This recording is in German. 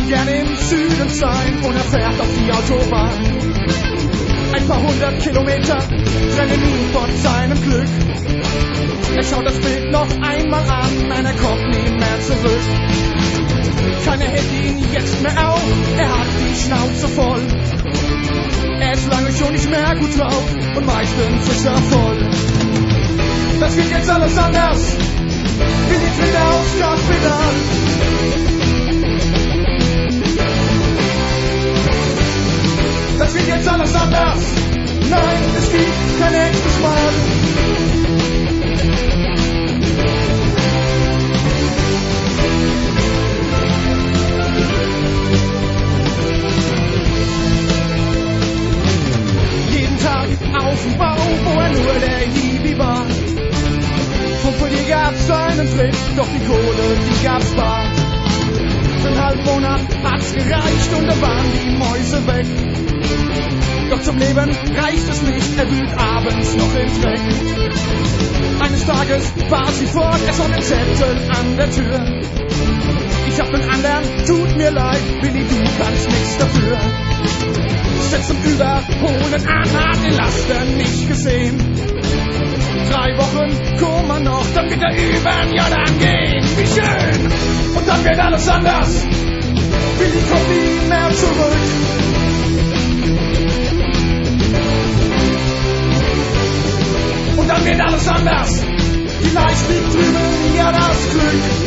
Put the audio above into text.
will gerne im Süden sein und er fährt auf die Autobahn. Ein paar 100 Kilometer trennen ihn von seinem Glück. Er schaut das Bild noch einmal an, nein, er kommt nie mehr zurück. Keiner hält ihn jetzt mehr auf, er hat die Schnauze voll. Er ist lange schon nicht mehr gut drauf und meistens ist er voll. Das wird jetzt alles anders, Willi tritt aufs Gaspedal. Das wird jetzt alles anders, nein, es gibt kein nächstes Mal. Auf dem Bau, wo er nur der Hiwi war. Vom Polier gab's einen Tritt, doch die Kohle, die gab's bar. Für einen halben Monat hat's gereicht und da waren die Mäuse weg. Doch zum Leben reicht es nicht, er wühlt abends noch im Dreck. Eines Tages war sie fort, er sah den Zettel an der Tür. Ich hab den anderen, tut mir leid, Willi, du kannst nichts dafür. Setzt zum Überholen an, hat die Lasten nicht gesehen. 3 Wochen Koma noch, dann wird er über, ja dann gehen, wie schön. Und dann wird alles anders, Willi kommt nie mehr zurück. Und dann wird alles anders, vielleicht liegt drüben ja das Glück.